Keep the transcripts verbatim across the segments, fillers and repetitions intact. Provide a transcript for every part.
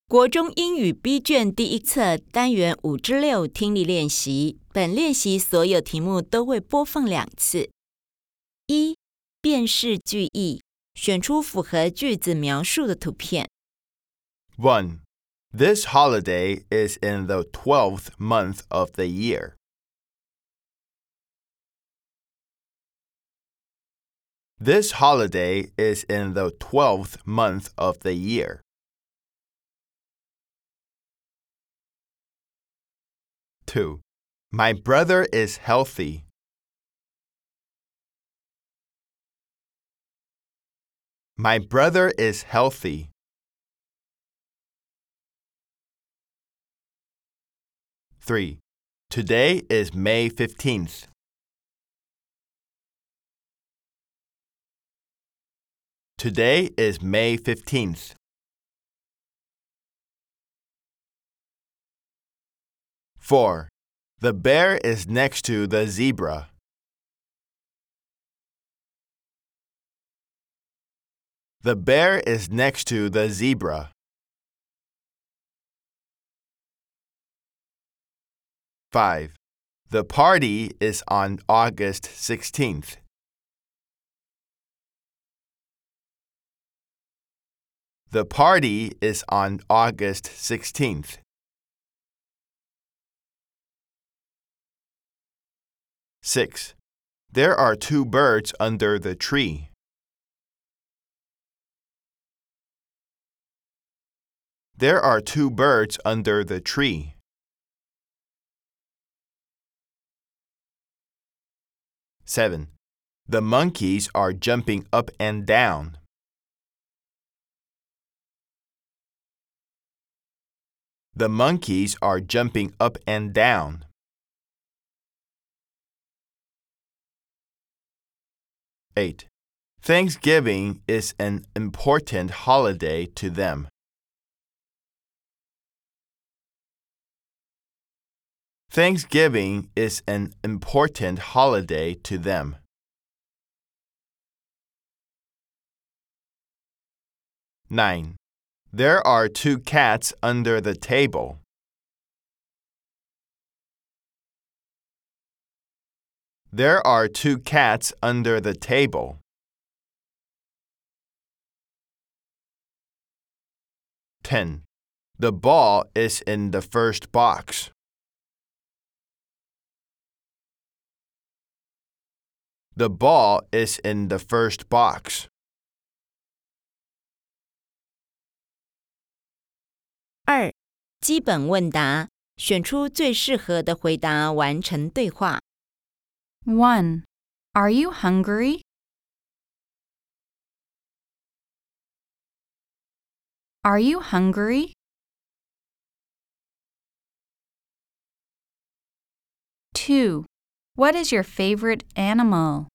国中英语 B 卷第一册单元五之六听力练习，本练习所有题目都会播放两次。一、辨识句意，选出符合句子描述的图片。 one. This holiday is in the twelfth month of the year. This holiday is in the twelfth month of the year. two. My brother is healthy. My brother is healthy. three. Today is May fifteenth. Today is May fifteenth. four. The bear is next to the zebra. The bear is next to the zebra. five. The party is on August sixteenth. The party is on August sixteenth. six. There are two birds under the tree. There are two birds under the tree. seven. The monkeys are jumping up and down. The monkeys are jumping up and down. eight. Thanksgiving is an important holiday to them. Thanksgiving is an important holiday to them. nine. There are two cats under the table. There are two cats under the table. ten. The ball is in the first box. The ball is in the first box. 二、基本问答，选出最适合的回答，完成对话。 one. Are you hungry? Are you hungry? two. What is your favorite animal?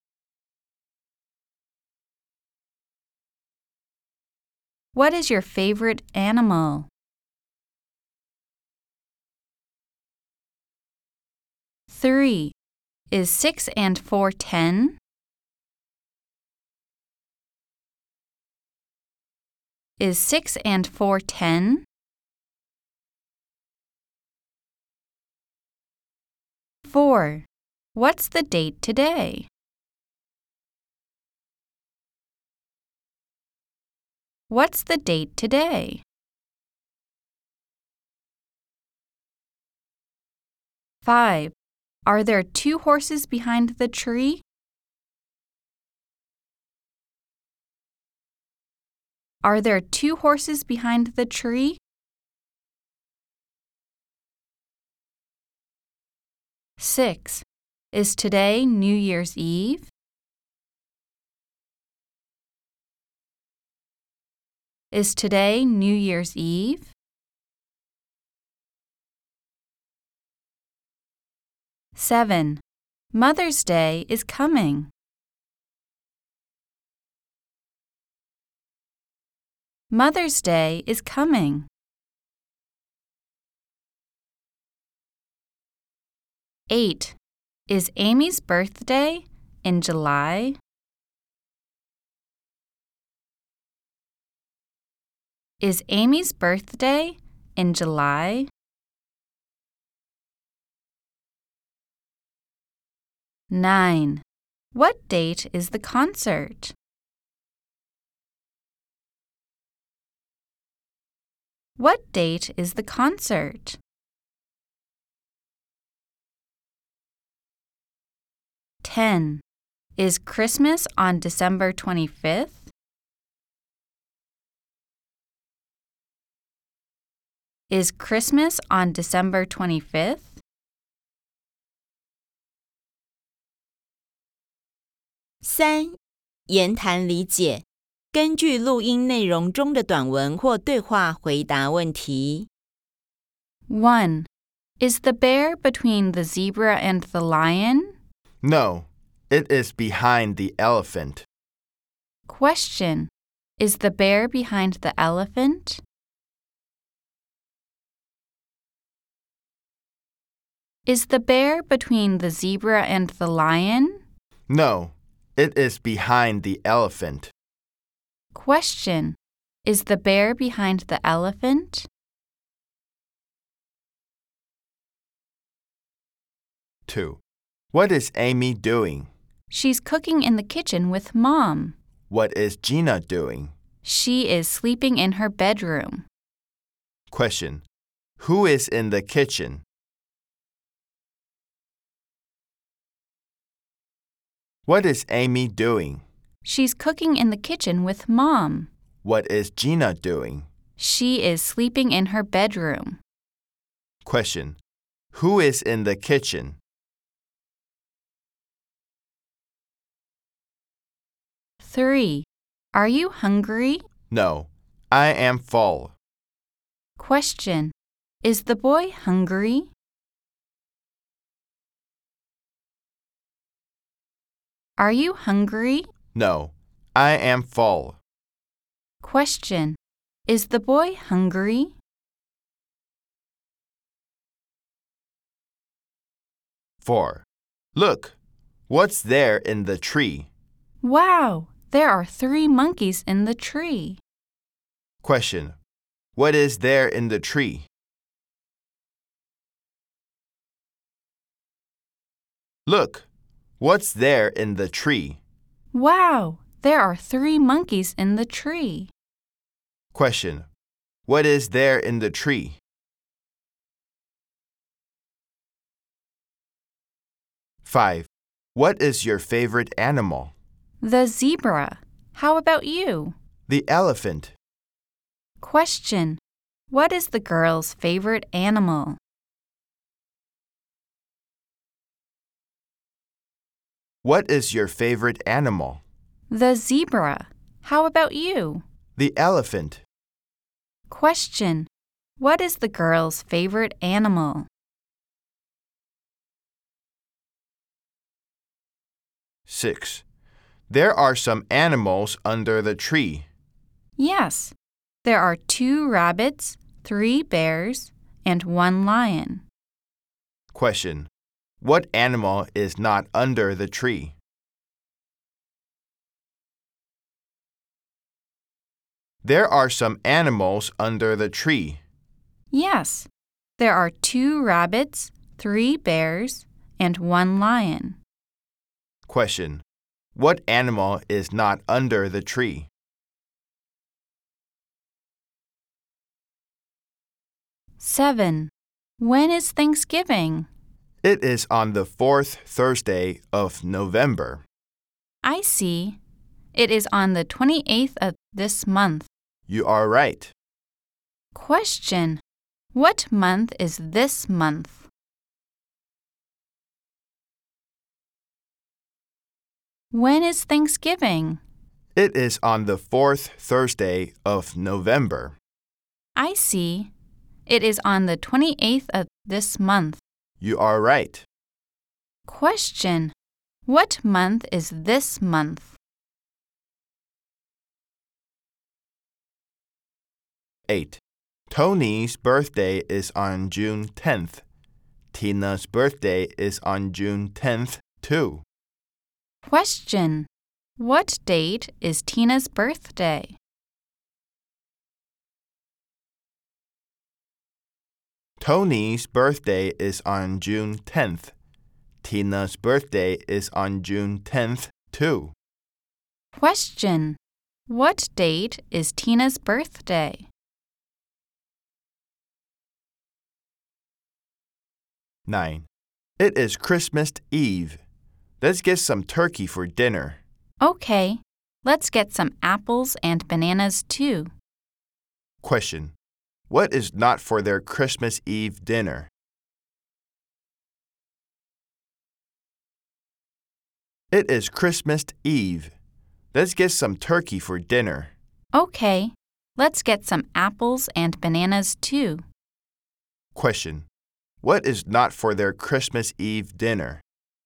What is your favorite animal? three. Is six and four ten? Is six and four ten? four. What's the date today? What's the date today? five. Are there two horses behind the tree? Are there two horses behind the tree? six. Is today New Year's Eve? Is today New Year's Eve? seven. Mother's Day is coming. Mother's Day is coming. eight. Is Amy's birthday in July? Is Amy's birthday in July? nine. What date is the concert? What date is the concert? ten. Is Christmas on December twenty-fifth? Is Christmas on December twenty-fifth? 三、言谈理解，根据录音内容中的短文或对话回答问题。 one. Is the bear between the zebra and the lion? No, it is behind the elephant. Question. Is the bear behind the elephant? Is the bear between the zebra and the lion? No, it is behind the elephant. Question. Is the bear behind the elephant? two. What is Amy doing? She's cooking in the kitchen with Mom. What is Gina doing? She is sleeping in her bedroom. Question. Who is in the kitchen? What is Amy doing? She's cooking in the kitchen with Mom. What is Gina doing? She is sleeping in her bedroom. Question. Who is in the kitchen? three. Are you hungry? No, I am full. Question. Is the boy hungry? Are you hungry? No, I am full. Question. Is the boy hungry? four. Look, what's there in the tree? Wow, there are three monkeys in the tree. Question. What is there in the tree? Look, what's there in the tree? Wow, there are three monkeys in the tree. Question. What is there in the tree? five. What is your favorite animal? The zebra. How about you? The elephant. Question. What is the girl's favorite animal? What is your favorite animal? The zebra. How about you? The elephant. Question. What is the girl's favorite animal? six. There are some animals under the tree. Yes. There are two rabbits, three bears, and one lion. Question. What animal is not under the tree? There are some animals under the tree. Yes. There are two rabbits, three bears, and one lion. Question. What animal is not under the tree? seven. When is Thanksgiving? It is on the fourth Thursday of November. I see. It is on the twenty-eighth of this month. You are right. Question. What month is this month? When is Thanksgiving? It is on the fourth Thursday of November. I see. It is on the twenty-eighth of this month. You are right. Question. What month is this month? eight. Tony's birthday is on June tenth. Tina's birthday is on June tenth, too. Question. What date is Tina's birthday? Tony's birthday is on June tenth. Tina's birthday is on June tenth, too. Question. What date is Tina's birthday? nine. It is Christmas Eve. Let's get some turkey for dinner. Okay, let's get some apples and bananas too. Question. What is not for their Christmas Eve dinner? It is Christmas Eve. Let's get some turkey for dinner. Okay, let's get some apples and bananas too. Question. What is not for their Christmas Eve dinner?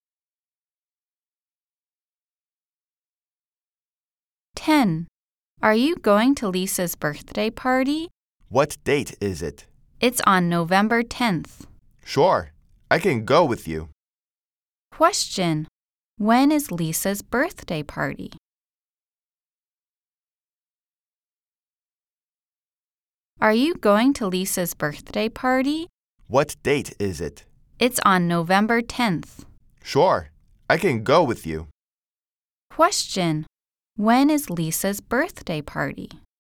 ten. Are you going to Lisa's birthday party? What date is it? It's on November tenth. Sure, I can go with you. Question. When is Lisa's birthday party? Are you going to Lisa's birthday party? What date is it? It's on November tenth. Sure, I can go with you. Question. When is Lisa's birthday party?